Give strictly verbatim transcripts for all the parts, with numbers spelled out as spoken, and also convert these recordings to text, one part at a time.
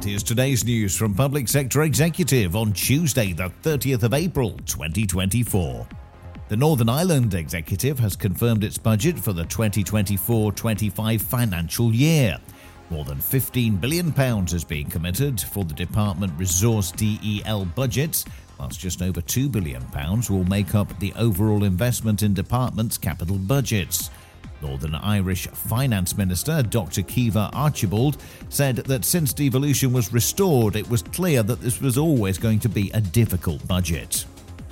here's today's news from Public Sector Executive on Tuesday, the thirtieth of April, twenty twenty-four. The Northern Ireland Executive has confirmed its budget for the twenty twenty-four twenty-five financial year. More than fifteen billion pounds is being committed for the Department Resource D E L budgets, whilst just over two billion pounds will make up the overall investment in departments' capital budgets. Northern Irish Finance Minister Doctor Caoimhe Archibald said that since devolution was restored, it was clear that this was always going to be a difficult budget.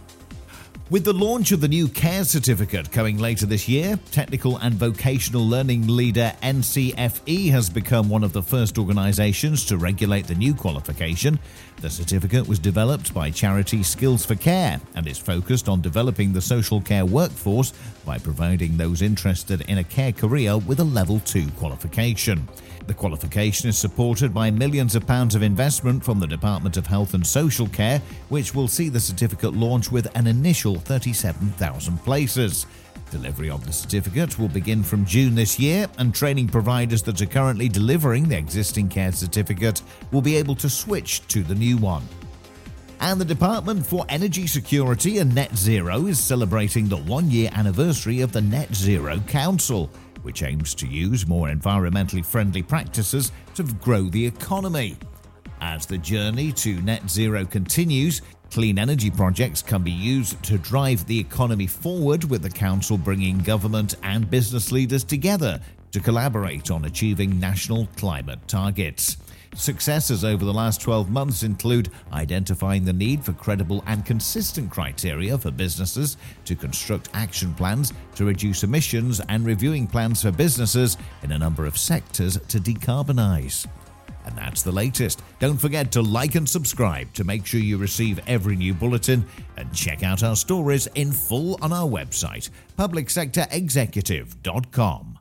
With the launch of the new CARE certificate coming later this year, technical and vocational learning leader N C F E has become one of the first organisations to regulate the new qualification. The certificate was developed by charity Skills for Care and is focused on developing the social care workforce by providing those interested in a care career with a level two qualification. The qualification is supported by millions of pounds of investment from the Department of Health and Social Care, which will see the certificate launch with an initial thirty-seven thousand places. Delivery of the certificate will begin from June this year, and training providers that are currently delivering the existing CARE certificate will be able to switch to the new one. And the Department for Energy Security and Net Zero is celebrating the one-year anniversary of the Net Zero Council, which aims to use more environmentally friendly practices to grow the economy. As the journey to net zero continues, clean energy projects can be used to drive the economy forward, with the council bringing government and business leaders together to collaborate on achieving national climate targets. Successes over the last twelve months include identifying the need for credible and consistent criteria for businesses to construct action plans to reduce emissions and reviewing plans for businesses in a number of sectors to decarbonise. And that's the latest. Don't forget to like and subscribe to make sure you receive every new bulletin, and check out our stories in full on our website, public sector executive dot com.